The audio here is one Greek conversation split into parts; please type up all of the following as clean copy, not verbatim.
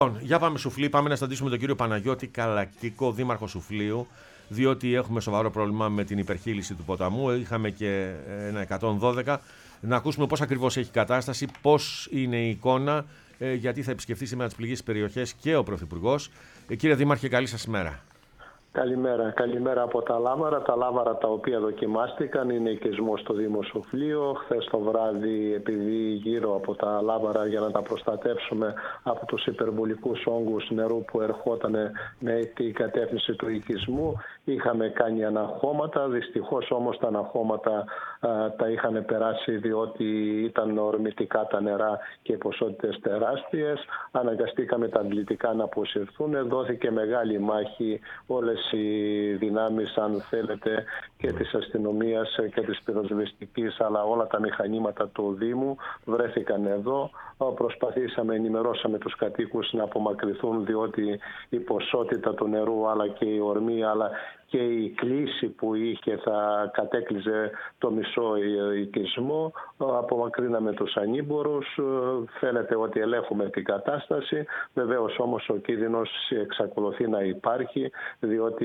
Για πάμε Σουφλή, πάμε να συναντήσουμε τον κύριο Παναγιώτη Καλακίκο, δήμαρχο Σουφλίου, διότι έχουμε σοβαρό πρόβλημα με την υπερχείληση του ποταμού. Είχαμε και ένα 112. Να ακούσουμε πώς ακριβώς έχει κατάσταση, πώς είναι η εικόνα, γιατί θα επισκεφθεί σήμερα τις πληγείς περιοχές και ο Πρωθυπουργός. Κύριε Δήμαρχε, καλή σας ημέρα. Καλημέρα από τα Λάβαρα. Τα Λάβαρα τα οποία δοκιμάστηκαν είναι οικισμός στο Δήμο Σουφλίου. Χθες το βράδυ, επειδή γύρω από τα Λάβαρα για να τα προστατεύσουμε από τους υπερβολικούς όγκους νερού που ερχόταν με την κατεύθυνση του οικισμού, είχαμε κάνει αναχώματα. Δυστυχώς όμως τα αναχώματα τα είχαν περάσει διότι ήταν ορμητικά τα νερά και οι ποσότητες τεράστιες. Αναγκαστήκαμε τα αντλητικά να αποσυρθούν. Δόθηκε μεγάλη μάχη, όλες οι δυνάμεις, αν θέλετε, και της αστυνομίας και της πυροσβεστικής, αλλά όλα τα μηχανήματα του Δήμου βρέθηκαν εδώ. Προσπαθήσαμε, ενημερώσαμε τους κατοίκους να απομακρυνθούν, διότι η ποσότητα του νερού, αλλά και η ορμή, αλλά και η κλίση που είχε θα κατέκλυζε το μισό οικισμό. Απομακρύναμε τους ανήμπορους. Φαίνεται ότι ελέγχουμε την κατάσταση. Βεβαίως όμως ο κίνδυνος εξακολουθεί να υπάρχει, διότι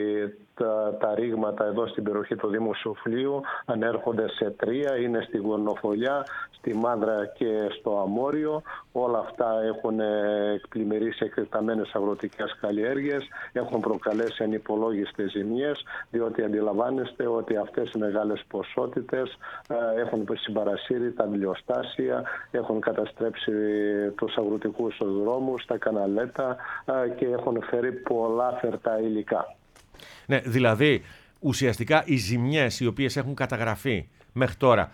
τα ρήγματα εδώ στην περιοχή του Δήμου Σουφλίου ανέρχονται σε 3. Είναι στη Γορνοφολιά, στη Μάνδρα και στο Αμόριο. Όλα αυτά έχουν εκπλημμυρίσει εκτεταμένες αγροτικές καλλιέργειες, έχουν προκαλέσει ανυπολόγιστες ζημιές, διότι αντιλαμβάνεστε ότι αυτές οι μεγάλες ποσότητες έχουν συμπαρασύρει τα αντιλιοστάσια, έχουν καταστρέψει τους αγροτικούς δρόμους, τα καναλέτα και έχουν φέρει πολλά φερτά υλικά. Ναι, δηλαδή ουσιαστικά οι ζημιές οι οποίες έχουν καταγραφεί μέχρι τώρα,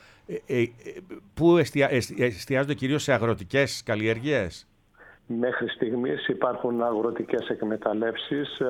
πού εστιάζονται κυρίως σε αγροτικές καλλιέργειες? Μέχρι στιγμής υπάρχουν αγροτικές εκμεταλλεύσεις,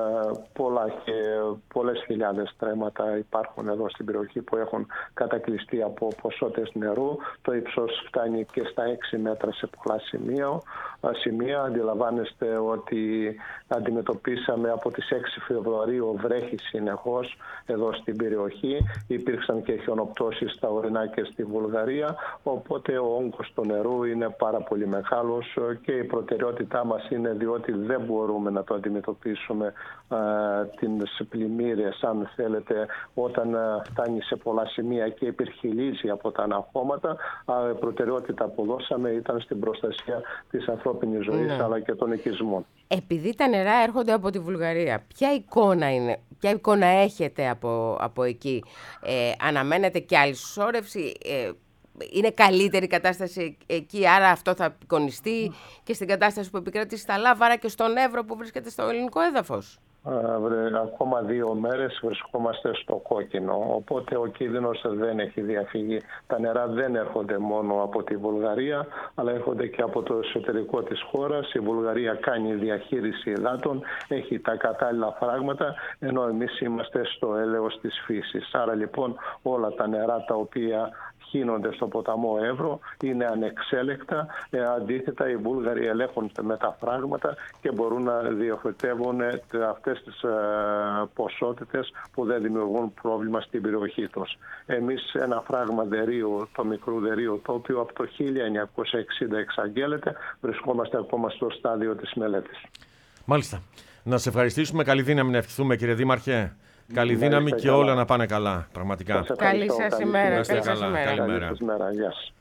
πολλές χιλιάδες στρέμματα υπάρχουν εδώ στην περιοχή που έχουν κατακλειστεί από ποσότητες νερού. Το ύψος φτάνει και στα 6 μέτρα σε πολλά σημεία. Αντιλαμβάνεστε ότι αντιμετωπίσαμε από τις 6 Φεβρουαρίου βρέχει συνεχώς εδώ στην περιοχή. Υπήρξαν και χιονοπτώσεις στα ορεινά και στη Βουλγαρία, οπότε ο όγκος του νερού είναι πάρα πολύ μεγάλος και η προτεραιότητά μας είναι, διότι δεν μπορούμε να το αντιμετωπίσουμε τις πλημμύρες, αν θέλετε, όταν φτάνει σε πολλά σημεία και υπερχειλίζει από τα αναχώματα. Η προτεραιότητα που δώσαμε ήταν στην προστασία της ανθρώπινης ζωής, αλλά και των οικισμών. Επειδή τα νερά έρχονται από τη Βουλγαρία, ποια εικόνα έχετε από εκεί? Αναμένετε και άλλη συσσόρευση? Είναι καλύτερη η κατάσταση εκεί, άρα αυτό θα απεικονιστεί και στην κατάσταση που επικρατεί στα Λάβαρα και στον Εύρο που βρίσκεται στο ελληνικό έδαφος? Ακόμα 2 μέρες βρισκόμαστε στο κόκκινο, οπότε ο κίνδυνος δεν έχει διαφύγει. Τα νερά δεν έρχονται μόνο από τη Βουλγαρία, αλλά έρχονται και από το εσωτερικό της χώρας. Η Βουλγαρία κάνει διαχείριση υδάτων, έχει τα κατάλληλα φράγματα, ενώ εμείς είμαστε στο έλεος της φύσης. Άρα λοιπόν όλα τα νερά τα οποία χύνονται στο ποταμό Εύρο είναι ανεξέλεκτα. Αντίθετα, οι Βούλγαροι ελέγχουν με τα φράγματα και μπορούν να διοχετεύουν αυτές τις ποσότητες που δεν δημιουργούν πρόβλημα στην περιοχή τους. Εμείς ένα φράγμα δερείου, το μικρού δερείου, το οποίο από το 1960 εξαγγέλλεται, βρισκόμαστε ακόμα στο στάδιο της μελέτης. Μάλιστα. Να σε ευχαριστήσουμε. Καλή δύναμη να ευχηθούμε, κύριε Δήμαρχε. Καλή δύναμη και όλα να πάνε καλά, πραγματικά. Καλή σας ημέρα. Καλημέρα. Καλημέρα. Γεια σας.